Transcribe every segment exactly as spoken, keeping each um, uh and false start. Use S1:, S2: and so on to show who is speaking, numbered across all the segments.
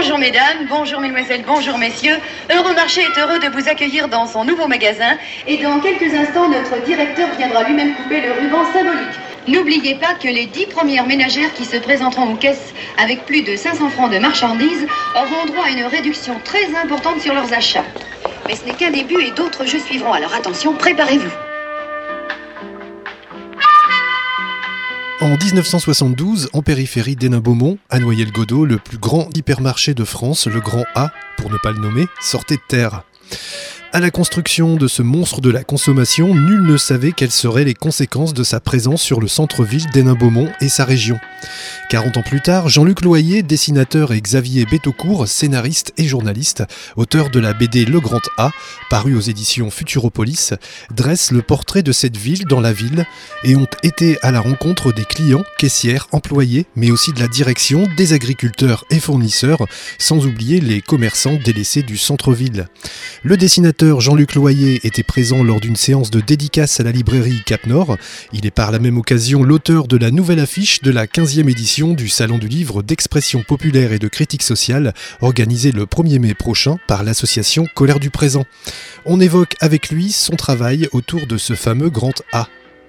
S1: Bonjour mesdames, bonjour mesdemoiselles, bonjour messieurs. Euromarché est heureux de vous accueillir dans son nouveau magasin et dans quelques instants, notre directeur viendra lui-même couper le ruban symbolique. N'oubliez pas que les dix premières ménagères qui se présenteront aux caisses avec plus de cinq cents francs de marchandises auront droit à une réduction très importante sur leurs achats. Mais ce n'est qu'un début et d'autres jeux suivront, alors attention, préparez-vous.
S2: En dix-neuf cent soixante-douze, en périphérie d'Hénin-Beaumont, à Noyelles-Godault, le plus grand hypermarché de France, le Grand A, pour ne pas le nommer, sortait de terre. À la construction de ce monstre de la consommation, nul ne savait quelles seraient les conséquences de sa présence sur le centre-ville d'Hénin-Beaumont et sa région. quarante ans plus tard, Jean-Luc Loyer, dessinateur, et Xavier Betaucourt, scénariste et journaliste, auteur de la B D Le Grand A, parue aux éditions Futuropolis, dressent le portrait de cette ville dans la ville et ont été à la rencontre des clients, caissières, employés, mais aussi de la direction, des agriculteurs et fournisseurs, sans oublier les commerçants délaissés du centre-ville. Le dessinateur Jean-Luc Loyer était présent lors d'une séance de dédicace à la librairie Cap-Nord. Il est par la même occasion l'auteur de la nouvelle affiche de la quinzième édition du Salon du Livre d'expression populaire et de critique sociale, organisé le premier mai prochain par l'association Colère du Présent. On évoque avec lui son travail autour de ce fameux Grand A.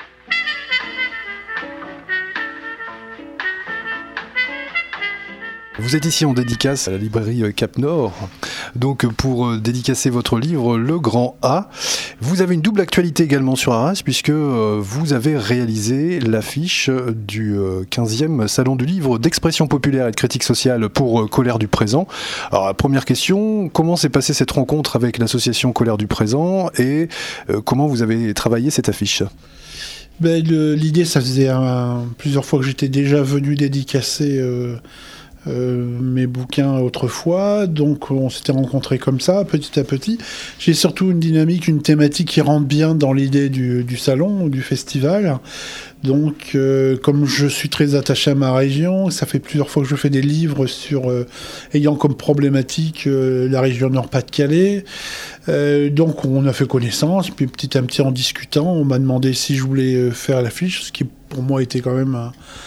S2: Vous êtes ici en dédicace à la librairie Cap-Nord, donc pour dédicacer votre livre Le Grand A. Vous avez une double actualité également sur Arras, puisque vous avez réalisé l'affiche du quinzième Salon du Livre d'expression populaire et de critique sociale pour Colère du Présent. Alors la première question, comment s'est passée cette rencontre avec l'association Colère du Présent et comment vous avez travaillé cette affiche ?
S3: Ben, le, l'idée, ça faisait un, plusieurs fois que j'étais déjà venu dédicacer euh, Euh, mes bouquins autrefois, donc on s'était rencontrés comme ça, petit à petit. J'ai surtout une dynamique, une thématique qui rentre bien dans l'idée du, du salon, du festival. Donc, euh, comme je suis très attaché à ma région, ça fait plusieurs fois que je fais des livres sur euh, ayant comme problématique euh, la région Nord-Pas-de-Calais. Euh, donc, on a fait connaissance, puis petit à petit, en discutant, on m'a demandé si je voulais faire l'affiche, ce qui pour moi était quand même un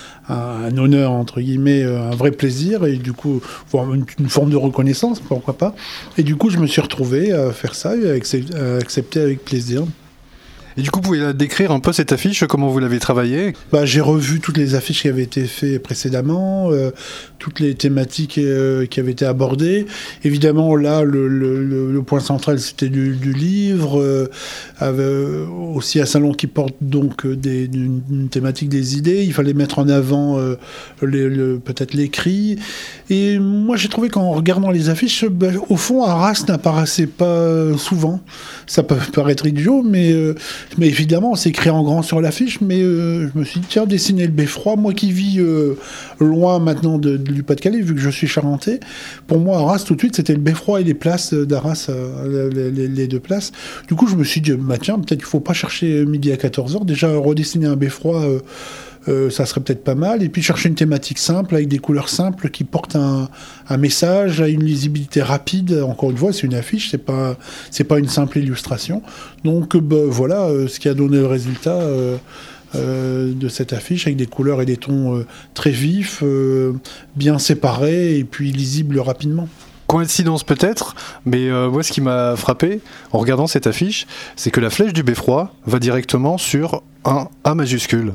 S3: un honneur, entre guillemets, un vrai plaisir, et du coup, voire une, une forme de reconnaissance, pourquoi pas. Et du coup, je me suis retrouvé à faire ça, et à accepter avec plaisir.
S2: Et du coup, vous pouvez décrire un peu cette affiche, comment vous l'avez travaillée ?
S3: Bah, j'ai revu toutes les affiches qui avaient été faites précédemment, euh, toutes les thématiques euh, qui avaient été abordées. Évidemment, là, le, le, le point central, c'était du, du livre, euh, avec aussi un salon qui porte donc des, une, une thématique des idées. Il fallait mettre en avant euh, les, le, peut-être l'écrit. Et moi, j'ai trouvé qu'en regardant les affiches, bah, au fond, Arras n'apparaissait pas souvent. Ça peut paraître idiot, mais... Euh, Mais évidemment, c'est écrit en grand sur l'affiche, mais euh, je me suis dit, tiens, dessiner le Beffroi, moi qui vis euh, loin maintenant de, de, du Pas-de-Calais, vu que je suis charentais, pour moi, Arras, tout de suite, c'était le Beffroi et les places d'Arras, euh, les, les deux places. Du coup, je me suis dit, bah, tiens, peut-être qu'il ne faut pas chercher midi à quatorze heures, déjà redessiner un Beffroi... Euh, Euh, ça serait peut-être pas mal, et puis chercher une thématique simple, avec des couleurs simples, qui portent un, un message, à une lisibilité rapide. Encore une fois, c'est une affiche, c'est pas, c'est pas une simple illustration. Donc bah, voilà euh, ce qui a donné le résultat euh, euh, de cette affiche, avec des couleurs et des tons euh, très vifs, euh, bien séparés, et puis lisibles rapidement.
S2: Coïncidence peut-être, mais euh, moi ce qui m'a frappé en regardant cette affiche, c'est que la flèche du Beffroi va directement sur un A majuscule.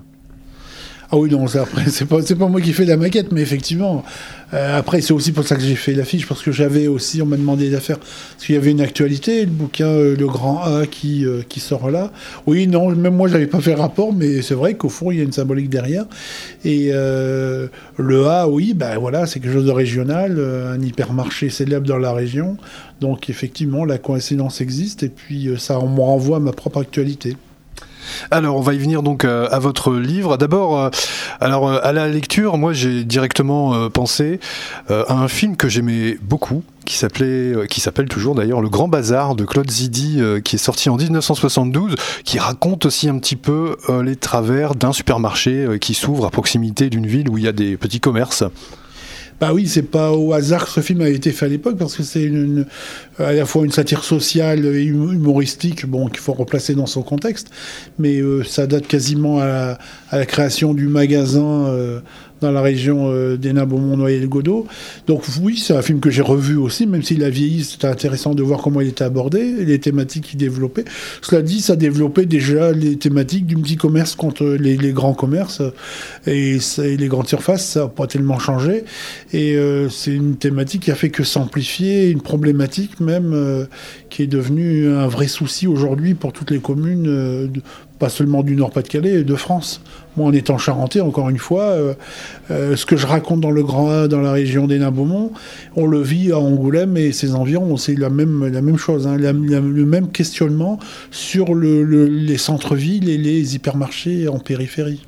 S3: Ah oui, non, ça, après, c'est pas, c'est pas moi qui fais la maquette, mais effectivement. Euh, après, c'est aussi pour ça que j'ai fait l'affiche, parce que j'avais aussi, on m'a demandé d'affaire, parce qu'il y avait une actualité, le bouquin euh, Le Grand A qui, euh, qui sort là. Oui, non, même moi, j'avais pas fait rapport, mais c'est vrai qu'au fond, il y a une symbolique derrière. Et euh, le A, oui, ben voilà, c'est quelque chose de régional, euh, un hypermarché célèbre dans la région. Donc, effectivement, la coïncidence existe, et puis euh, ça me renvoie à ma propre actualité.
S2: Alors, on va y venir donc euh, à votre livre. D'abord, euh, alors euh, à la lecture, moi j'ai directement euh, pensé euh, à un film que j'aimais beaucoup, qui s'appelait, euh, qui s'appelle toujours d'ailleurs Le Grand Bazar de Claude Zidi, euh, qui est sorti en dix-neuf cent soixante-douze, qui raconte aussi un petit peu euh, les travers d'un supermarché euh, qui s'ouvre à proximité d'une ville où il y a des petits commerces.
S3: Bah oui, c'est pas au hasard que ce film a été fait à l'époque, parce que c'est une, une, à la fois une satire sociale et humoristique, bon, qu'il faut replacer dans son contexte, mais euh, ça date quasiment à la, à la création du magasin euh, dans la région euh, d'Hénin-Beaumont, Noyelles-Godault. Donc oui, c'est un film que j'ai revu aussi, même s'il a vieilli, c'était intéressant de voir comment il était abordé, les thématiques qu'il développait. Cela dit, ça développait déjà les thématiques du petit commerce contre les, les grands commerces, et, et les grandes surfaces, ça n'a pas tellement changé. Et euh, c'est une thématique qui a fait que s'amplifier, une problématique même euh, qui est devenue un vrai souci aujourd'hui pour toutes les communes, euh, de, pas seulement du Nord-Pas-de-Calais, de France. Moi, en étant charentais, encore une fois, euh, euh, ce que je raconte dans le Grand A, dans la région d'Hénin-Beaumont, on le vit à Angoulême et ses environs. C'est la même, la même chose, hein, la, la, le même questionnement sur le, le, les centres-villes et les hypermarchés en périphérie.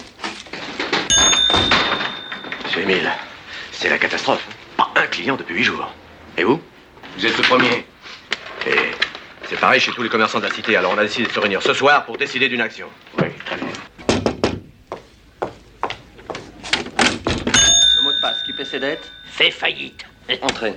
S4: Monsieur Émile, c'est la catastrophe. Pas un client depuis huit jours. Et vous? Vous êtes le premier. Et c'est pareil chez tous les commerçants de la cité. Alors on a décidé de se réunir ce soir pour décider d'une action. Oui, très bien.
S5: Le mot de passe, qui paie ses dettes?
S6: Fait faillite.
S5: Entrez.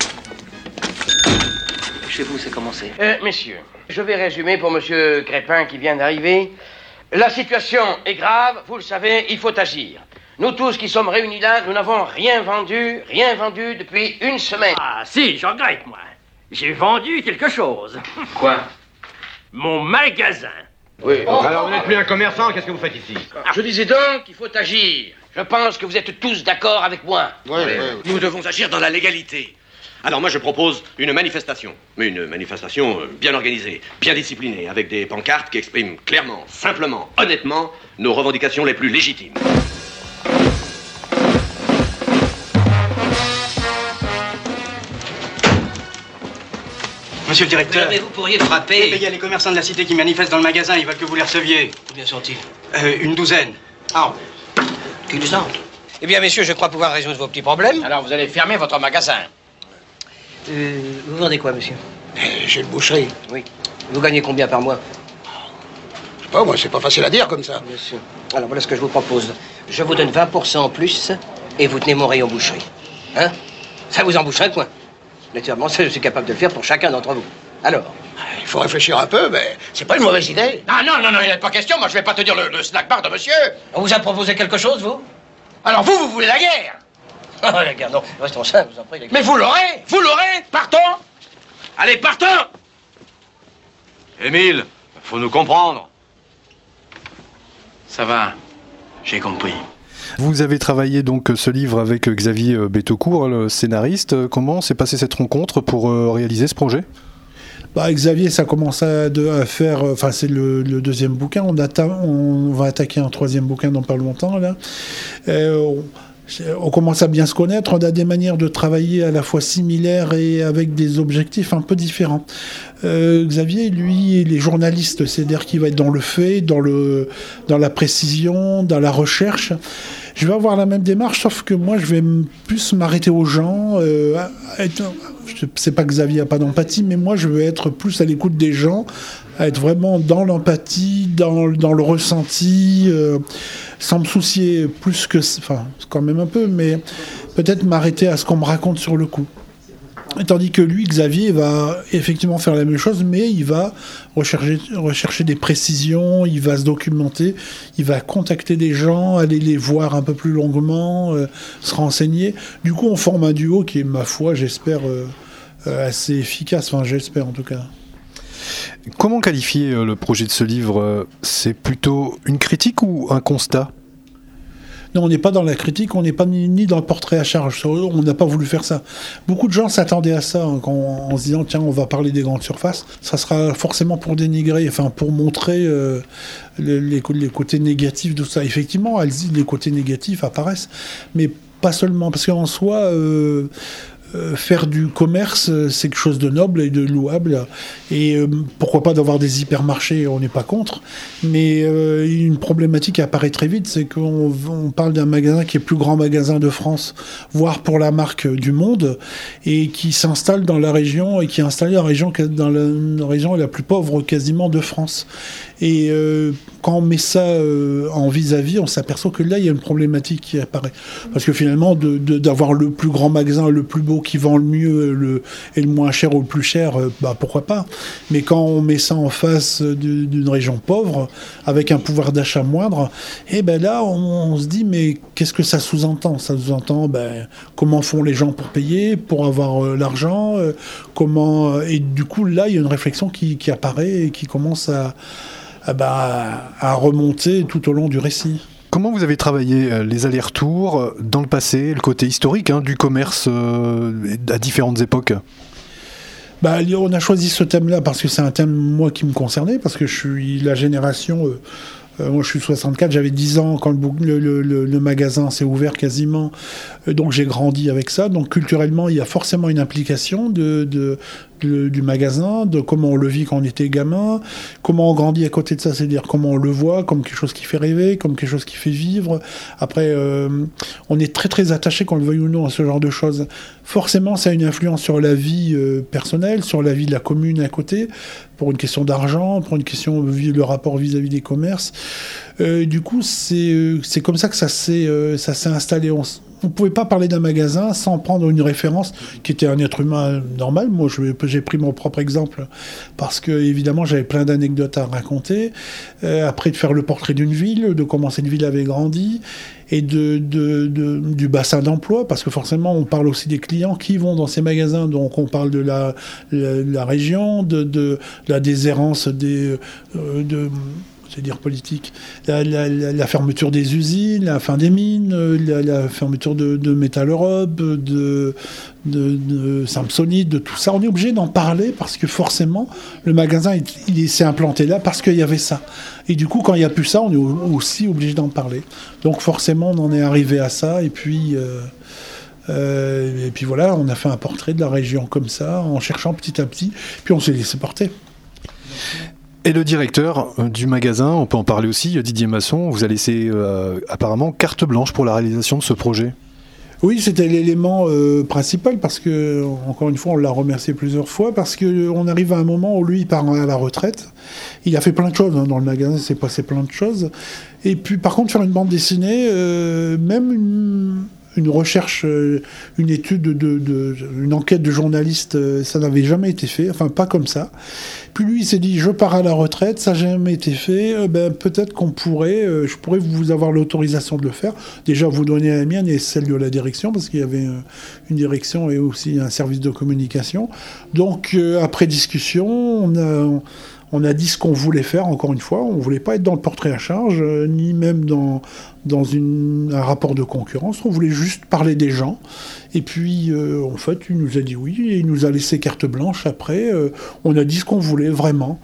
S5: Chez vous, c'est commencé.
S6: Euh, messieurs, je vais résumer pour monsieur Crépin qui vient d'arriver. La situation est grave, vous le savez, il faut agir. Nous tous qui sommes réunis là, nous n'avons rien vendu, rien vendu depuis une semaine.
S7: Ah si, j'en regrette, moi. J'ai vendu quelque chose.
S6: Quoi?
S7: Mon magasin.
S6: Oui.
S4: Oh, alors vous n'êtes plus un commerçant, qu'est-ce que vous faites ici?
S6: Je disais donc qu'il faut agir. Je pense que vous êtes tous d'accord avec moi.
S4: Oui, oui, oui. Nous devons agir dans la légalité. Alors moi je propose une manifestation. Mais une manifestation bien organisée, bien disciplinée, avec des pancartes qui expriment clairement, simplement, honnêtement, nos revendications les plus légitimes.
S8: Monsieur le directeur.
S5: Mais vous pourriez frapper.
S8: Il y a les commerçants de la cité qui manifestent dans le magasin, ils veulent que vous les receviez.
S5: Combien sont-ils?
S8: Euh, une douzaine. Ah.
S5: Qu'ils sont. Eh bien, messieurs, je crois pouvoir résoudre vos petits problèmes.
S6: Alors vous allez fermer votre magasin.
S5: Euh, vous vendez quoi, monsieur?
S9: J'ai une boucherie.
S5: Oui. Vous gagnez combien par mois?
S9: Je sais pas, moi, c'est pas facile à dire comme ça.
S5: Bien sûr. Alors voilà ce que je vous propose. Je vous donne vingt pour cent en plus et vous tenez mon rayon boucherie. Hein? Ça vous emboucherait un coin. Naturellement, je suis capable de le faire pour chacun d'entre vous. Alors?
S9: Il faut réfléchir un peu, mais c'est pas une mauvaise idée.
S6: Ah non, non, non, il n'est pas question. Moi, je vais pas te dire le, le snack bar de monsieur.
S5: On vous a proposé quelque chose, vous?
S6: Alors vous, vous voulez la guerre?
S5: Ah, la guerre, non. Restons simples, vous en prie.
S6: Mais vous l'aurez, vous l'aurez. Partons. Allez, partons.
S4: Émile, faut nous comprendre.
S6: Ça va, j'ai compris.
S2: Vous avez travaillé donc ce livre avec Xavier Betaucourt, le scénariste. Comment s'est passée cette rencontre pour réaliser ce projet?
S3: Bah, Xavier, ça commence à, de, à faire... Enfin, c'est le, le deuxième bouquin. On, atta- on va attaquer un troisième bouquin dans pas longtemps, là. Euh, on, on commence à bien se connaître. On a des manières de travailler à la fois similaires et avec des objectifs un peu différents. Euh, Xavier, lui, il est journaliste. C'est-à-dire qu'il va être dans le fait, dans, le, dans la précision, dans la recherche. Je vais avoir la même démarche, sauf que moi, je vais plus m'arrêter aux gens. Euh, être, je sais pas que Xavier n'a pas d'empathie, mais moi, je veux être plus à l'écoute des gens, à être vraiment dans l'empathie, dans, dans le ressenti, euh, sans me soucier plus que... Enfin, quand même un peu, mais peut-être m'arrêter à ce qu'on me raconte sur le coup. Tandis que lui, Xavier, va effectivement faire la même chose, mais il va rechercher, rechercher des précisions, il va se documenter, il va contacter des gens, aller les voir un peu plus longuement, euh, se renseigner. Du coup, on forme un duo qui est, ma foi, j'espère, euh, euh, assez efficace. Enfin, j'espère en tout cas.
S2: Comment qualifier le projet de ce livre? C'est plutôt une critique ou un constat?
S3: Non, on n'est pas dans la critique, on n'est pas ni, ni dans le portrait à charge. On n'a pas voulu faire ça. Beaucoup de gens s'attendaient à ça, hein, quand, en se disant, tiens, on va parler des grandes surfaces. Ça sera forcément pour dénigrer, enfin, pour montrer euh, les, les, les côtés négatifs de ça. Effectivement, les côtés négatifs apparaissent, mais pas seulement. Parce qu'en soi... Euh, Euh, faire du commerce, euh, c'est quelque chose de noble et de louable. Et euh, pourquoi pas d'avoir des hypermarchés, on n'est pas contre. Mais euh, une problématique apparaît très vite, c'est qu'on on parle d'un magasin qui est le plus grand magasin de France, voire pour la marque du monde, et qui s'installe dans la région, et qui est installé dans la région, dans la, la région la plus pauvre quasiment de France. Et euh, quand on met ça euh, en vis-à-vis, on s'aperçoit que là, il y a une problématique qui apparaît. Parce que finalement, de, de, d'avoir le plus grand magasin, le plus beau l'eau qui vend le mieux le, et le moins cher ou le plus cher, bah pourquoi pas. Mais quand on met ça en face d'une région pauvre, avec un pouvoir d'achat moindre, et ben là on, on se dit mais qu'est-ce que ça sous-entend ? Ça sous-entend ben, comment font les gens pour payer, pour avoir euh, l'argent, euh, comment euh, et du coup là il y a une réflexion qui, qui apparaît et qui commence à, à, bah, à remonter tout au long du récit.
S2: Comment vous avez travaillé les allers-retours dans le passé, le côté historique hein, du commerce euh, à différentes époques ?
S3: Bah, on a choisi ce thème-là parce que c'est un thème, moi, qui me concernait, parce que je suis la génération... Euh, euh, moi, je suis soixante-quatre, j'avais dix ans quand le, le, le, le magasin s'est ouvert quasiment, euh, donc j'ai grandi avec ça. Donc, culturellement, il y a forcément une implication de... de De, du magasin, de comment on le vit quand on était gamin, comment on grandit à côté de ça, c'est-à-dire comment on le voit comme quelque chose qui fait rêver, comme quelque chose qui fait vivre. Après, euh, on est très très attaché, qu'on le veuille ou non, à ce genre de choses. Forcément, ça a une influence sur la vie euh, personnelle, sur la vie de la commune à côté, pour une question d'argent, pour une question de rapport vis-à-vis des commerces. Euh, du coup, c'est, c'est comme ça que ça s'est, euh, ça s'est installé. On, on ne pouvait pas parler d'un magasin sans prendre une référence qui était un être humain normal. Moi, je, j'ai pris mon propre exemple parce que, évidemment, j'avais plein d'anecdotes à raconter. Euh, après, de faire le portrait d'une ville, de comment cette ville avait grandi et de, de, de, du bassin d'emploi, parce que forcément, on parle aussi des clients qui vont dans ces magasins. Donc, on parle de la, la, la région, de, de la déshérence des... Euh, de, c'est-à-dire politique, la, la, la fermeture des usines, la fin des mines, la, la fermeture de, de Métal Europe, de, de, de Samsonite, de tout ça. On est obligé d'en parler parce que forcément, le magasin, il, il s'est implanté là parce qu'il y avait ça. Et du coup, quand il n'y a plus ça, on est aussi obligé d'en parler. Donc forcément, on en est arrivé à ça. Et puis... Euh, euh, et puis voilà, on a fait un portrait de la région comme ça, en cherchant petit à petit. Puis on s'est laissé porter.
S2: Et le directeur du magasin, on peut en parler aussi, Didier Masson, vous a laissé euh, apparemment carte blanche pour la réalisation de ce projet.
S3: Oui, c'était l'élément euh, principal parce que, encore une fois, on l'a remercié plusieurs fois parce qu'on arrive à un moment où lui, il part à la retraite. Il a fait plein de choses hein, dans le magasin, il s'est passé plein de choses. Et puis, par contre, faire une bande dessinée, euh, même une... une recherche, une étude, de, de, de, une enquête de journaliste, ça n'avait jamais été fait, enfin pas comme ça. Puis lui, il s'est dit, je pars à la retraite, ça n'a jamais été fait, euh, ben, peut-être qu'on pourrait, euh, je pourrais vous avoir l'autorisation de le faire. Déjà, vous donner la mienne et celle de la direction, parce qu'il y avait euh, une direction et aussi un service de communication. Donc, euh, après discussion, on a... On a dit ce qu'on voulait faire, encore une fois. On ne voulait pas être dans le portrait à charge, euh, ni même dans, dans une, un rapport de concurrence. On voulait juste parler des gens. Et puis, euh, en fait, il nous a dit oui, et il nous a laissé carte blanche après. Euh, on a dit ce qu'on voulait, vraiment.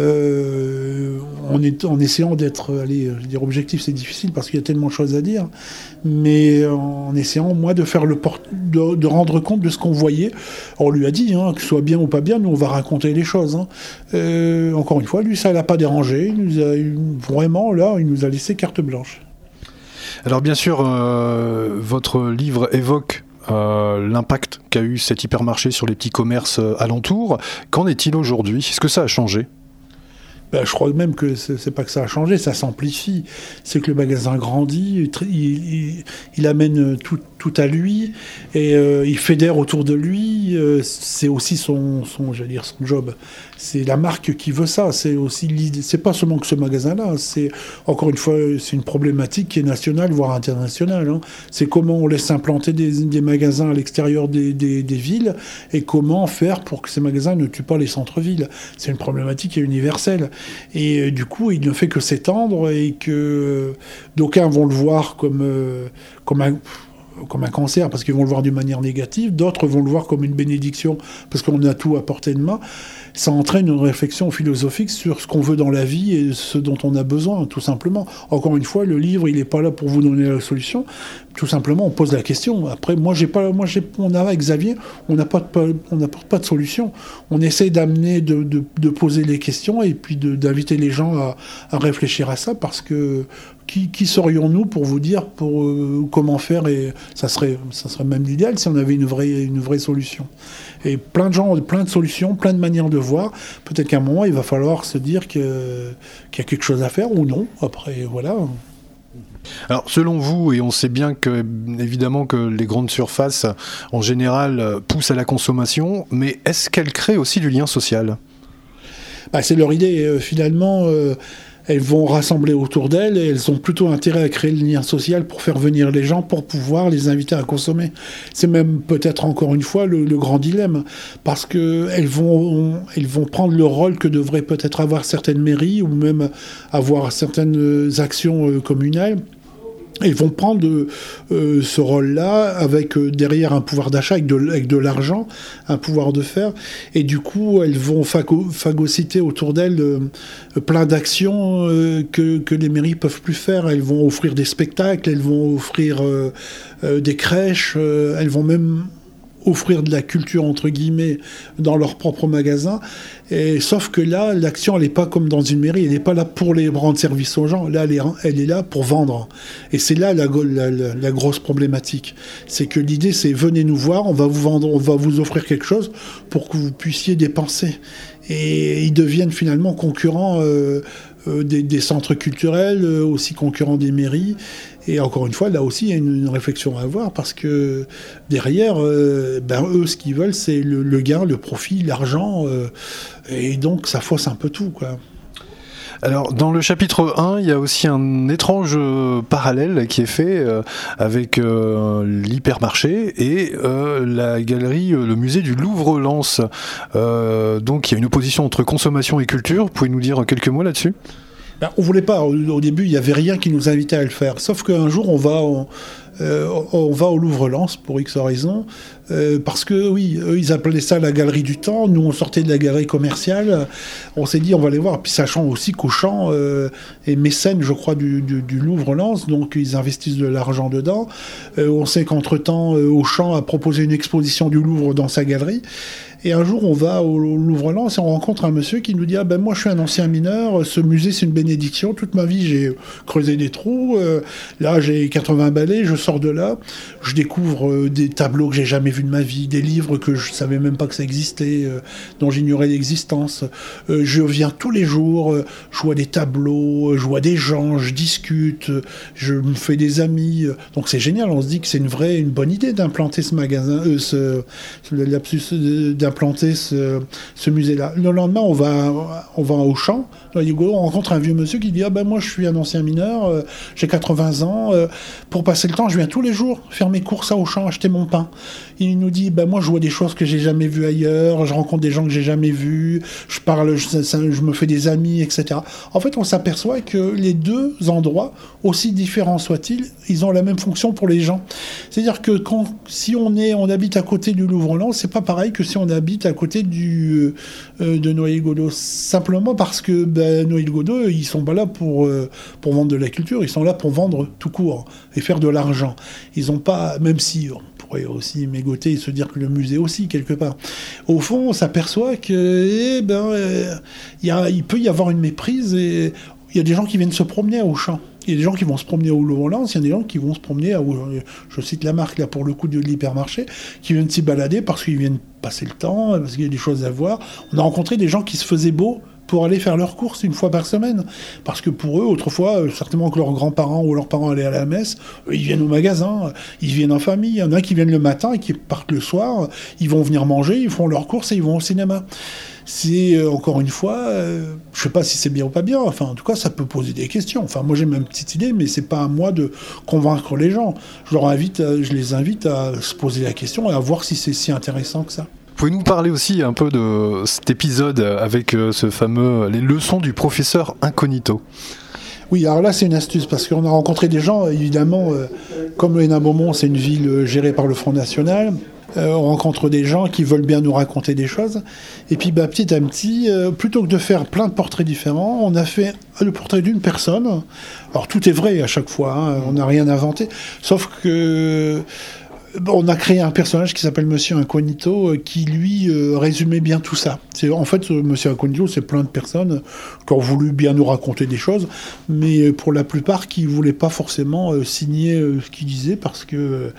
S3: Euh, en, est, en essayant d'être, allez, je veux dire objectif, c'est difficile parce qu'il y a tellement de choses à dire, mais en essayant, moi, de faire le port- de, de rendre compte de ce qu'on voyait. On lui a dit, hein, que ce soit bien ou pas bien, nous, on va raconter les choses. Hein. Euh, encore une fois, lui, ça l'a pas dérangé. Il nous a, vraiment, là, il nous a laissé carte blanche.
S2: Alors, bien sûr, euh, votre livre évoque Euh, l'impact qu'a eu cet hypermarché sur les petits commerces euh, alentours. Qu'en est-il aujourd'hui ? Est-ce que ça a changé ?
S3: Ben, je crois même que c'est, c'est pas que ça a changé, ça s'amplifie. C'est que le magasin grandit, il, il, il amène tout, tout à lui et euh, il fédère autour de lui. Euh, c'est aussi son, son, j'allais dire son job. C'est la marque qui veut ça. C'est aussi l'idée. C'est pas seulement que ce magasin-là. C'est encore une fois, c'est une problématique qui est nationale, voire internationale. Hein. C'est comment on laisse implanter des, des magasins à l'extérieur des, des, des villes et comment faire pour que ces magasins ne tuent pas les centres-villes. C'est une problématique qui est universelle. Et euh, du coup, il ne fait que s'étendre et que euh, d'aucuns vont le voir comme, euh, comme un... comme un cancer, parce qu'ils vont le voir d'une manière négative, d'autres vont le voir comme une bénédiction, parce qu'on a tout à portée de main. Ça entraîne une réflexion philosophique sur ce qu'on veut dans la vie et ce dont on a besoin, tout simplement. Encore une fois, le livre, il n'est pas là pour vous donner la solution. Tout simplement, on pose la question. Après, moi, j'ai pas, moi, j'ai, on a avec Xavier, on n'apporte pas, on n'apporte pas de solution. On essaye d'amener, de, de, de poser les questions et puis de, d'inviter les gens à, à réfléchir à ça, parce que Qui, qui serions-nous pour vous dire pour, euh, comment faire, et ça serait, ça serait même l'idéal si on avait une vraie, une vraie solution. Et plein de gens ont plein de solutions, plein de manières de voir. Peut-être qu'à un moment, il va falloir se dire que, qu'il y a quelque chose à faire ou non. Après, voilà.
S2: Alors, selon vous, et on sait bien que, évidemment, que les grandes surfaces, en général, poussent à la consommation, mais est-ce qu'elles créent aussi du lien social ?
S3: Bah, c'est leur idée. Euh, finalement, euh, elles vont rassembler autour d'elles et elles ont plutôt intérêt à créer le lien social pour faire venir les gens, pour pouvoir les inviter à consommer. C'est même peut-être encore une fois le, le grand dilemme, parce qu'elles vont, elles vont prendre le rôle que devraient peut-être avoir certaines mairies ou même avoir certaines actions euh, communales. Ils vont prendre euh, ce rôle-là avec euh, derrière un pouvoir d'achat, avec de, avec de l'argent, un pouvoir de faire. Et du coup, elles vont phago, phagocyter autour d'elles euh, plein d'actions euh, que, que les mairies peuvent plus faire. Elles vont offrir des spectacles, elles vont offrir euh, euh, des crèches, euh, elles vont même offrir de la culture, entre guillemets, dans leur propre magasin. Et, sauf que là, l'action, elle n'est pas comme dans une mairie, elle n'est pas là pour les rendre service aux gens, là, elle est, elle est là pour vendre. Et c'est là la, la, la, la grosse problématique. C'est que l'idée, c'est venez nous voir, on va vous vendre, on va vous offrir quelque chose pour que vous puissiez dépenser. Et ils deviennent finalement concurrents euh, euh, des, des centres culturels, euh, aussi concurrents des mairies. Et encore une fois, là aussi, il y a une, une réflexion à avoir, parce que derrière, euh, ben, eux, ce qu'ils veulent, c'est le, le gain, le profit, l'argent, euh, et donc ça fausse un peu tout, quoi.
S2: Alors, dans le chapitre un, il y a aussi un étrange euh, parallèle qui est fait euh, avec euh, l'hypermarché et euh, la galerie, euh, le musée du Louvre-Lens. Euh, donc, il y a une opposition entre consommation et culture. Vous pouvez nous dire quelques mots là-dessus ?
S3: Ben, on voulait pas. Au, au début, il n'y avait rien qui nous invitait à le faire. Sauf qu'un jour, on va, on, euh, on va au Louvre-Lens, pour X raisons, euh, parce que, oui, eux, ils appelaient ça la galerie du temps. Nous, on sortait de la galerie commerciale. On s'est dit, on va aller voir. Puis, sachant aussi qu'Auchan euh, est mécène, je crois, du, du, du Louvre-Lens, donc ils investissent de l'argent dedans. Euh, on sait qu'entre-temps, euh, Auchan a proposé une exposition du Louvre dans sa galerie. Et un jour, on va au Louvre-Lens et on rencontre un monsieur qui nous dit « Ah ben moi, je suis un ancien mineur, ce musée, c'est une bénédiction. Toute ma vie, j'ai creusé des trous. Euh, là, j'ai quatre-vingts balais, je sors de là. Je découvre euh, des tableaux que j'ai jamais vus de ma vie, des livres que je savais même pas que ça existait, euh, dont j'ignorais l'existence. Euh, je viens tous les jours, euh, je vois des tableaux, je vois des gens, je discute, je me fais des amis. Donc c'est génial, on se dit que c'est une vraie, une bonne idée d'implanter ce magasin, euh, ce, le lapsus d'implanter ce, ce musée-là. Le lendemain, on va, on va au champ, on rencontre un vieux monsieur qui dit « Ah ben moi, je suis un ancien mineur, euh, j'ai quatre-vingts ans, euh, pour passer le temps, je viens tous les jours faire mes courses à Auchan, acheter mon pain. » Il nous dit ben « Moi, je vois des choses que j'ai jamais vues ailleurs, je rencontre des gens que j'ai jamais vus, je parle, je, je me fais des amis, et cetera » En fait, on s'aperçoit que les deux endroits, aussi différents soient-ils, ils ont la même fonction pour les gens. C'est-à-dire que quand, si on, est, on habite à côté du Louvre-Lens, c'est pas pareil que si on habite à côté du, euh, de Noyer-Godeau. Simplement parce que ben, Noyer-Godeau, ils sont pas là pour, euh, pour vendre de la culture, ils sont là pour vendre tout court et faire de l'argent. Ils ont pas, même si on pourrait aussi mégoter et se dire que le musée aussi, quelque part. Au fond, on s'aperçoit que, eh ben, euh, y a, il peut y avoir une méprise et il y a des gens qui viennent se promener à Auchan. Il y a des gens qui vont se promener au Louvre-Lens, il y a des gens qui vont se promener, à, je cite la marque là pour le coup de l'hypermarché, qui viennent s'y balader parce qu'ils viennent passer le temps, parce qu'il y a des choses à voir. On a rencontré des gens qui se faisaient beaux pour aller faire leurs courses une fois par semaine. Parce que pour eux, autrefois, certainement que leurs grands-parents ou leurs parents allaient à la messe, ils viennent au magasin, ils viennent en famille. Il y en a qui viennent le matin et qui partent le soir, ils vont venir manger, ils font leurs courses et ils vont au cinéma. C'est, euh, encore une fois, euh, je sais pas si c'est bien ou pas bien, enfin, en tout cas, ça peut poser des questions. Enfin, moi, j'ai ma petite idée, mais c'est pas à moi de convaincre les gens. Je leur invite, à, je les invite à se poser la question et à voir si c'est si intéressant que ça.
S2: Pouvez-vous nous parler aussi un peu de cet épisode avec euh, ce fameux, les leçons du professeur incognito ?
S3: Oui, alors là, c'est une astuce, parce qu'on a rencontré des gens, évidemment, euh, comme le Hénin-Beaumont, c'est une ville euh, gérée par le Front National. Euh, on rencontre des gens qui veulent bien nous raconter des choses. Et puis, bah, petit à petit, euh, plutôt que de faire plein de portraits différents, on a fait le portrait d'une personne. Alors, tout est vrai à chaque fois, hein, on n'a rien inventé. Sauf que on a créé un personnage qui s'appelle Monsieur Incognito, euh, qui, lui, euh, résumait bien tout ça. C'est, en fait, euh, Monsieur Incognito, c'est plein de personnes qui ont voulu bien nous raconter des choses, mais pour la plupart, qui ne voulaient pas forcément euh, signer euh, ce qu'ils disaient, parce que...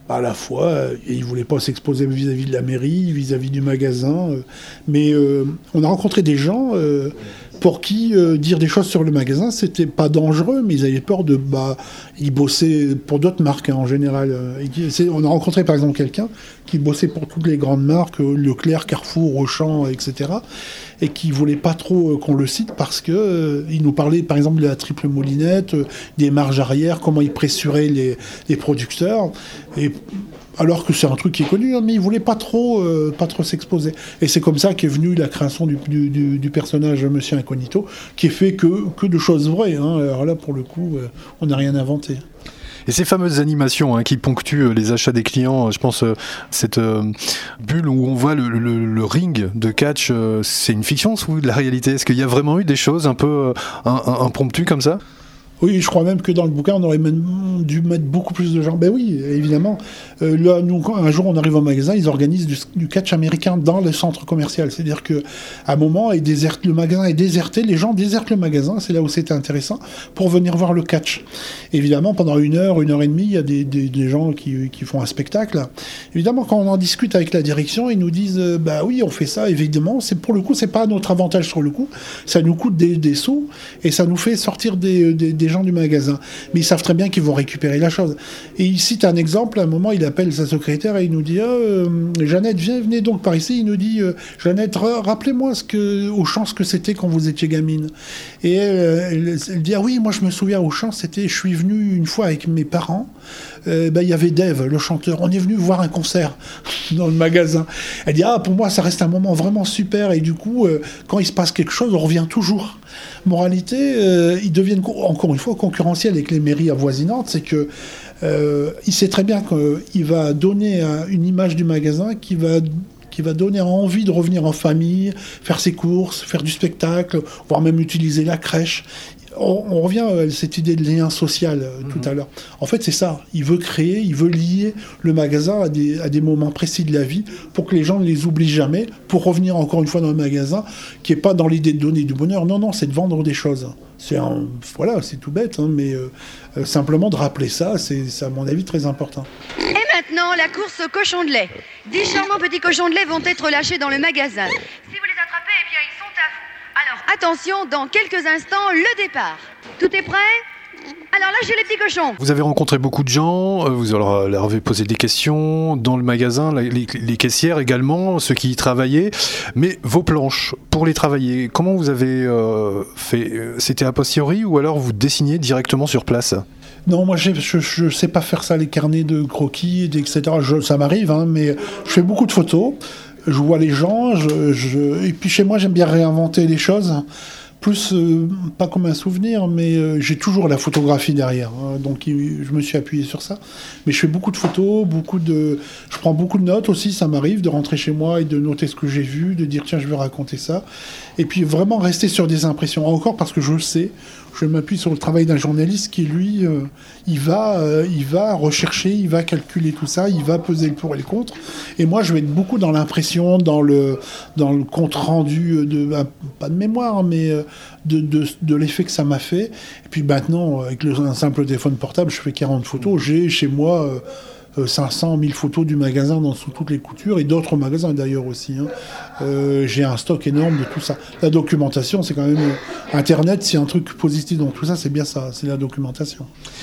S3: à la fois, euh, et il ne voulait pas s'exposer vis-à-vis de la mairie, vis-à-vis du magasin. Euh, mais euh, on a rencontré des gens euh, pour qui euh, dire des choses sur le magasin, c'était pas dangereux, mais ils avaient peur de... Bah, ils bossaient pour d'autres marques, hein, en général. Et on a rencontré par exemple quelqu'un qui bossait pour toutes les grandes marques, euh, Leclerc, Carrefour, Auchan, et cetera, et qui voulait pas trop euh, qu'on le cite parce que euh, il nous parlait par exemple de la triple moulinette, euh, des marges arrière, comment ils pressuraient les, les producteurs, et alors que c'est un truc qui est connu, hein, mais il voulait pas trop, euh, pas trop s'exposer. Et c'est comme ça qu'est venue la création du, du, du, du personnage Monsieur Incognito, qui est fait que, que de choses vraies. Hein. Alors là, pour le coup, euh, on n'a rien inventé.
S2: Et ces fameuses animations hein, qui ponctuent les achats des clients, je pense euh, cette euh, bulle où on voit le, le, le ring de catch, euh, c'est une fiction ou de la réalité? Est-ce qu'il y a vraiment eu des choses un peu euh, impromptues comme ça?
S3: Oui, je crois même que dans le bouquin, on aurait même dû mettre beaucoup plus de gens. Ben oui, évidemment. Euh, là, nous, un jour, on arrive au magasin, ils organisent du, du catch américain dans le centre commercial. C'est-à-dire qu'à un moment, ils désertent, le magasin est déserté, les gens désertent le magasin, c'est là où c'était intéressant, pour venir voir le catch. Évidemment, pendant une heure, une heure et demie, il y a des, des, des gens qui, qui font un spectacle. Évidemment, quand on en discute avec la direction, ils nous disent euh, bah oui, on fait ça, évidemment. C'est, pour le coup, c'est pas notre avantage sur le coup. Ça nous coûte des, des sous et ça nous fait sortir des, des, des gens du magasin, mais ils savent très bien qu'ils vont récupérer la chose. Et il cite un exemple, à un moment il appelle sa secrétaire et il nous dit ah, euh, Jeannette, viens, venez donc par ici. Il nous dit euh, Jeannette, rappelez-moi ce que, Auchan ce que c'était quand vous étiez gamine. Et elle, elle, elle dit ah oui, moi je me souviens, Auchan, c'était, je suis venu une fois avec mes parents, euh, ben, il y avait Dave, le chanteur, on est venu voir un concert dans le magasin. Elle dit ah, pour moi ça reste un moment vraiment super, et du coup euh, quand il se passe quelque chose on revient toujours. Moralité, euh, ils deviennent encore une fois concurrentiels avec les mairies avoisinantes, c'est que euh, il sait très bien qu'il va donner un, une image du magasin qui va qui va donner envie de revenir en famille, faire ses courses, faire du spectacle, voire même utiliser la crèche. On, on revient à cette idée de lien social euh, mmh. tout à l'heure. En fait, c'est ça. Il veut créer, il veut lier le magasin à des, à des moments précis de la vie pour que les gens ne les oublient jamais, pour revenir encore une fois dans le magasin, qui n'est pas dans l'idée de donner du bonheur. Non, non, c'est de vendre des choses. C'est un, voilà, c'est tout bête, hein, mais euh, euh, simplement de rappeler ça, c'est, c'est à mon avis très important.
S1: Et maintenant, la course aux cochons de lait. Dix charmants petits cochons de lait vont être lâchés dans le magasin. Si vous les attrapez, eh bien, ils sont à vous. Alors, attention, dans quelques instants, le départ. Tout est prêt ? Alors lâchez les petits cochons.
S2: Vous avez rencontré beaucoup de gens, vous leur avez posé des questions dans le magasin, les, les caissières également, ceux qui y travaillaient. Mais vos planches, pour les travailler, comment vous avez euh, fait ? C'était a posteriori ou alors vous dessiniez directement sur place ?
S3: Non, moi je ne sais pas faire ça, les carnets de croquis, et cetera. Je, ça m'arrive, hein, mais je fais beaucoup de photos. Je vois les gens, je, je... et puis chez moi j'aime bien réinventer les choses. Plus, euh, pas comme un souvenir, mais euh, j'ai toujours la photographie derrière. Hein, donc je me suis appuyé sur ça. Mais je fais beaucoup de photos, beaucoup de... je prends beaucoup de notes aussi, ça m'arrive de rentrer chez moi et de noter ce que j'ai vu, de dire tiens, je vais raconter ça. Et puis vraiment rester sur des impressions. Encore parce que je le sais, je m'appuie sur le travail d'un journaliste qui, lui, euh, il, va, euh, il va rechercher, il va calculer tout ça, il va peser le pour et le contre. Et moi, je vais être beaucoup dans l'impression, dans le, dans le compte-rendu, de, bah, pas de mémoire, mais de, de, de l'effet que ça m'a fait. Et puis maintenant, avec le, un simple téléphone portable, je fais quarante photos. J'ai chez moi... Euh, cinq cents, mille photos du magasin dans sous toutes les coutures et d'autres magasins d'ailleurs aussi. Hein. Euh, j'ai un stock énorme de tout ça. La documentation, c'est quand même... Internet, s'il y a un truc positif dans tout ça, c'est bien ça, c'est la documentation.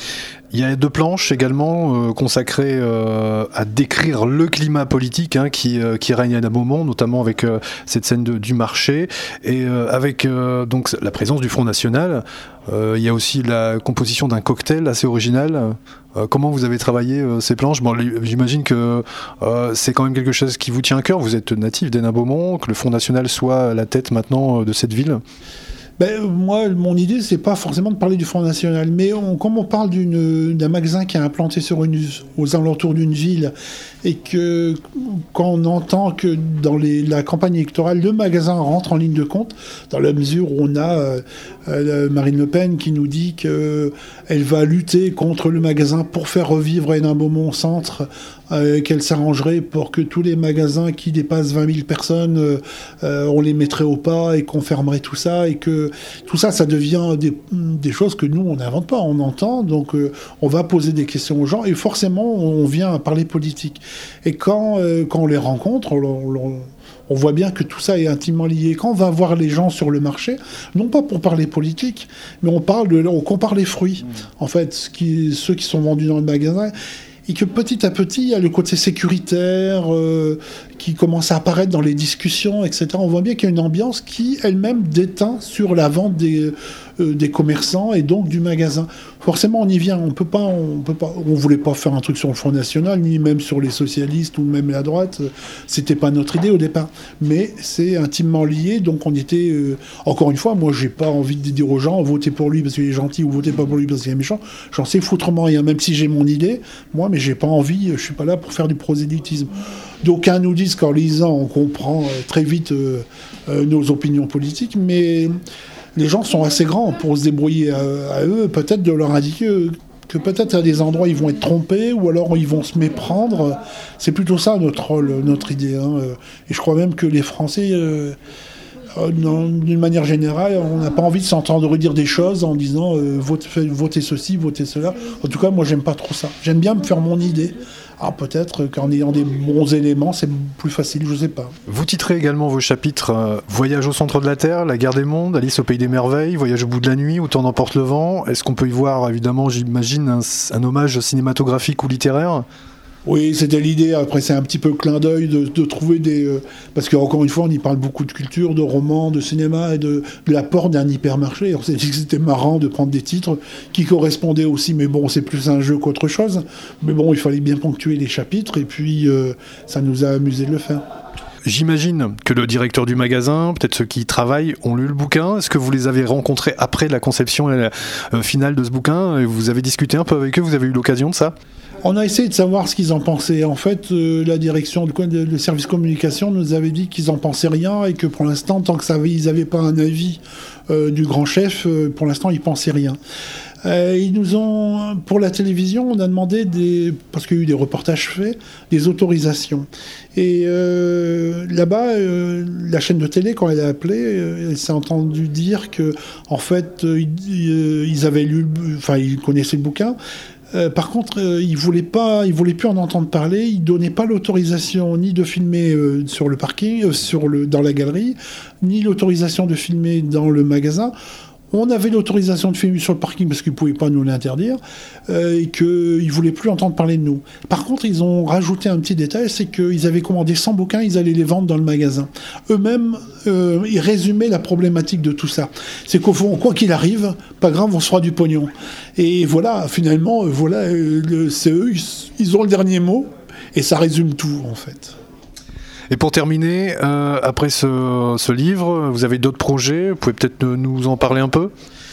S2: Il y a deux planches également euh, consacrées euh, à décrire le climat politique hein, qui, euh, qui règne à un moment, notamment avec euh, cette scène de, du marché et euh, avec euh, donc, la présence du Front National. Euh, il y a aussi la composition d'un cocktail assez original. Euh, comment vous avez travaillé euh, ces planches ? Bon, j'imagine que euh, c'est quand même quelque chose qui vous tient à cœur. Vous êtes natif d'Hénin-Beaumont, que le Front National soit à la tête maintenant euh, de cette ville.
S3: Ben, moi, mon idée, c'est pas forcément de parler du Front National, mais on, comme on parle d'une, d'un magasin qui est implanté sur une, aux alentours d'une ville, et que quand on entend que dans les, la campagne électorale, le magasin rentre en ligne de compte, dans la mesure où on a euh, euh, Marine Le Pen qui nous dit qu'elle va lutter contre le magasin pour faire revivre Hénin-Beaumont Centre, euh, qu'elle s'arrangerait pour que tous les magasins qui dépassent vingt mille personnes, euh, euh, on les mettrait au pas et qu'on fermerait tout ça, et que euh, tout ça, ça devient des, des choses que nous, on n'invente pas, on entend. Donc, euh, on va poser des questions aux gens et forcément, on vient à parler politique. Et quand, euh, quand on les rencontre, on, on, on voit bien que tout ça est intimement lié. Quand on va voir les gens sur le marché, non pas pour parler politique, mais on, parle de, on compare les fruits. Mmh. En fait, ce qui, ceux qui sont vendus dans le magasin... Et que petit à petit, il y a le côté sécuritaire euh, qui commence à apparaître dans les discussions, et cetera. On voit bien qu'il y a une ambiance qui, elle-même, déteint sur la vente des, euh, des commerçants et donc du magasin. Forcément, on y vient. On peut pas, on peut pas, on voulait pas faire un truc sur le Front National, ni même sur les socialistes ou même la droite. C'était pas notre idée au départ. Mais c'est intimement lié. Donc, on était, euh, encore une fois, moi, j'ai pas envie de dire aux gens, votez pour lui parce qu'il est gentil ou votez pas pour lui parce qu'il est méchant. J'en sais foutrement rien. Même si j'ai mon idée, moi, mais j'ai pas envie, je suis pas là pour faire du prosélytisme. D'aucuns nous disent qu'en lisant, on comprend euh, très vite euh, euh, nos opinions politiques, mais les gens sont assez grands pour se débrouiller à, à eux, peut-être de leur indiquer euh, que peut-être à des endroits ils vont être trompés ou alors ils vont se méprendre. C'est plutôt ça notre rôle, notre idée. Hein. Et je crois même que les Français... Euh, Euh, non, d'une manière générale, on n'a pas envie de s'entendre redire des choses en disant euh, votez, votez ceci, votez cela. En tout cas, moi, j'aime pas trop ça. J'aime bien me faire mon idée. Alors peut-être qu'en ayant des bons éléments, c'est plus facile, je sais pas.
S2: Vous titrez également vos chapitres euh, Voyage au centre de la Terre, La guerre des mondes, Alice au pays des merveilles, Voyage au bout de la nuit, Où temps emporte le vent. Est-ce qu'on peut y voir, évidemment, j'imagine, un, un hommage cinématographique ou littéraire ?
S3: Oui, c'était l'idée. Après, c'est un petit peu clin d'œil de, de trouver des... Euh, parce qu'encore une fois, on y parle beaucoup de culture, de romans, de cinéma et de, de l'apport d'un hypermarché. On s'est dit que c'était marrant de prendre des titres qui correspondaient aussi, mais bon, c'est plus un jeu qu'autre chose. Mais bon, il fallait bien ponctuer les chapitres et puis euh, ça nous a amusé de le faire.
S2: J'imagine que le directeur du magasin, peut-être ceux qui y travaillent, ont lu le bouquin. Est-ce que vous les avez rencontrés après la conception et la, euh, finale de ce bouquin ? Vous avez discuté un peu avec eux ? Vous avez eu l'occasion de ça ?
S3: On a essayé de savoir ce qu'ils en pensaient. En fait, euh, la direction du de, de service communication nous avait dit qu'ils en pensaient rien et que pour l'instant, tant que ça, ils n'avaient pas un avis euh, du grand chef, euh, pour l'instant, ils pensaient rien. Euh, ils nous ont, pour la télévision, on a demandé des, parce qu'il y a eu des reportages faits, des autorisations. Et euh, là-bas, euh, la chaîne de télé, quand elle a appelé, euh, elle s'est entendue dire que, en fait, euh, ils, ils avaient lu, enfin, ils connaissaient le bouquin. Euh, par contre, euh, ils voulaient pas, ils voulaient plus en entendre parler. Ils donnaient pas l'autorisation ni de filmer euh, sur le parking, euh, sur le, dans la galerie, ni l'autorisation de filmer dans le magasin. On avait l'autorisation de filmer sur le parking parce qu'ils ne pouvaient pas nous l'interdire euh, et qu'ils ne voulaient plus entendre parler de nous. Par contre, ils ont rajouté un petit détail, c'est qu'ils avaient commandé cent bouquins, ils allaient les vendre dans le magasin. Eux-mêmes, euh, ils résumaient la problématique de tout ça. C'est qu'au fond, quoi qu'il arrive, pas grave, on se fera du pognon. Et voilà, finalement, voilà, euh, le, c'est eux, ils, ils ont le dernier mot et ça résume tout, en fait.
S2: Et pour terminer, euh, après ce, ce livre, vous avez d'autres projets ? Vous pouvez peut-être nous en parler un peu ?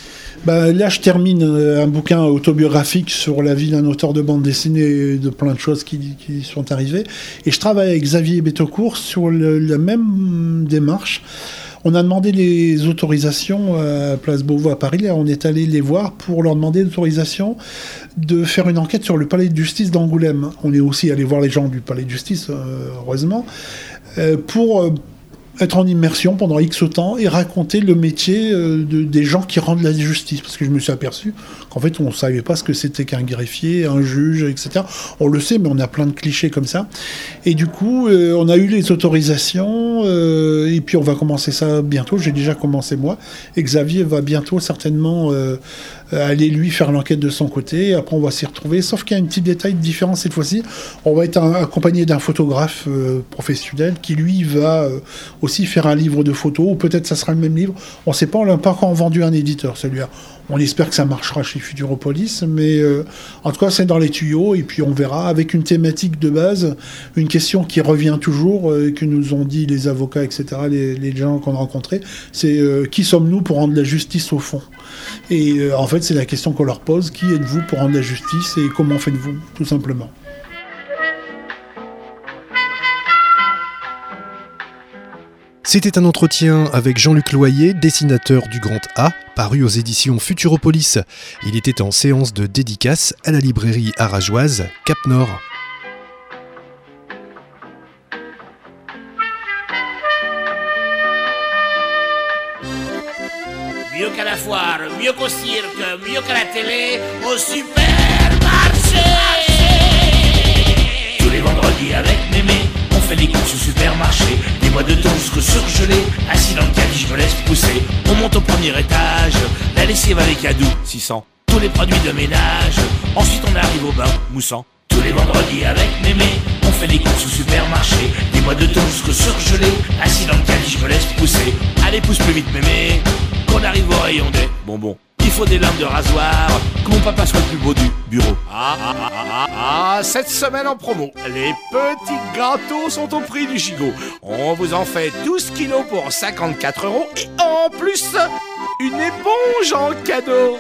S3: Bah, là, je termine un bouquin autobiographique sur la vie d'un auteur de bande dessinée et de plein de choses qui, qui sont arrivées. Et je travaille avec Xavier Betaucourt sur le, la même démarche. On a demandé les autorisations à Place Beauvau à Paris. Là, on est allé les voir pour leur demander l'autorisation de faire une enquête sur le palais de justice d'Angoulême. On est aussi allé voir les gens du palais de justice, euh, heureusement, euh, pour euh, être en immersion pendant X temps et raconter le métier euh, de, des gens qui rendent la justice. Parce que je me suis aperçu qu'en fait, on ne savait pas ce que c'était qu'un greffier, un juge, et cetera. On le sait, mais on a plein de clichés comme ça. Et du coup, euh, on a eu les autorisations, euh, et puis on va commencer ça bientôt. J'ai déjà commencé moi. Et Xavier va bientôt certainement euh, aller, lui, faire l'enquête de son côté. Après, on va s'y retrouver. Sauf qu'il y a un petit détail différent cette fois-ci. On va être un, accompagné d'un photographe euh, professionnel qui, lui, va euh, aussi faire un livre de photos, ou peut-être ça sera le même livre. On ne sait pas, on n'a pas encore vendu un éditeur, celui-là. On espère que ça marchera chez Futuropolis, mais euh, en tout cas, c'est dans les tuyaux, et puis on verra, avec une thématique de base, une question qui revient toujours, euh, que nous ont dit les avocats, et cetera, les, les gens qu'on a rencontrés, c'est euh, qui sommes-nous pour rendre la justice au fond ? Et euh, en fait, c'est la question qu'on leur pose, qui êtes-vous pour rendre la justice, et comment faites-vous, tout simplement ?
S2: C'était un entretien avec Jean-Luc Loyer, dessinateur du Grand A, paru aux éditions Futuropolis. Il était en séance de dédicace à la librairie arageoise Cap Nord.
S10: la foire, mieux qu'au cirque, mieux qu'à la télé, au supermarché. Tous les vendredis avec Mémé, on fait les courses au supermarché. Des mois de temps jusqu'au surgelé, assis dans le caddie, je me laisse pousser. On monte au premier étage, la lessive avec Adou, six cents. Tous les produits de ménage, ensuite on arrive au bain moussant. Tous les vendredis avec Mémé, on fait les courses au supermarché. Des mois de temps jusqu'au surgelé, assis dans le caddie, je me laisse pousser. Allez, pousse plus vite Mémé, qu'on arrive au rayon des bonbons. Il faut des lames de rasoir, que mon papa soit le plus beau du bureau. Ah, ah, ah, ah, ah, cette semaine en promo, les petits gâteaux sont au prix du gigot. On vous en fait douze kilos pour cinquante-quatre euros et en plus, une éponge en cadeau.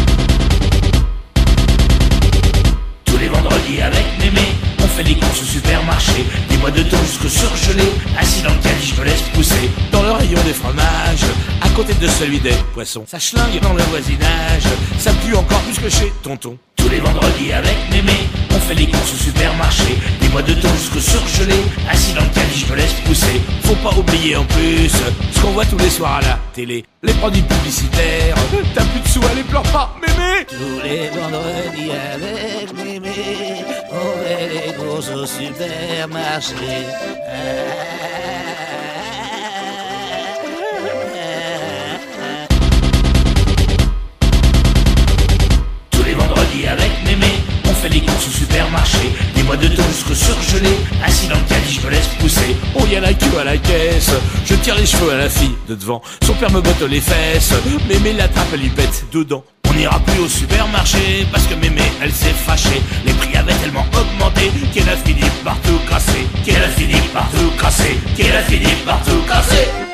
S10: Tous les vendredis avec Mémé, on fait les courses au supermarché. Des mois de temps jusqu'au surgelé, assis dans le caddie, je me laisse pousser. Dans le rayon des fromages, à côté de celui des poissons. Ça schlingue dans le voisinage, ça pue encore plus que chez tonton. Tous les vendredis avec Mémé, on fait les courses au supermarché. Des mois de temps jusqu'au surgelé, assis dans le caddie, je me laisse pousser. Faut pas oublier en plus ce qu'on voit tous les soirs à la télé, les produits publicitaires. T'as plus de sous, allez, pleure pas, Mémé. Tous les vendredis avec Mémé, on fait les courses au supermarché. Tous les vendredis avec Mémé, on fait les courses au supermarché. Des mois de temps jusqu'au surgelé, assis dans le caddie, je me laisse pousser. Oh, y'a la queue à la caisse, je tire les cheveux à la fille de devant. Son père me botte les fesses, Mémé l'attrape, elle lui pète dedans. On n'ira plus au supermarché, parce que Mémé, elle s'est fâchée. Les prix avaient tellement augmenté, qu'elle a fini par tout casser. Qu'elle a fini par tout casser, qu'elle a fini par tout casser.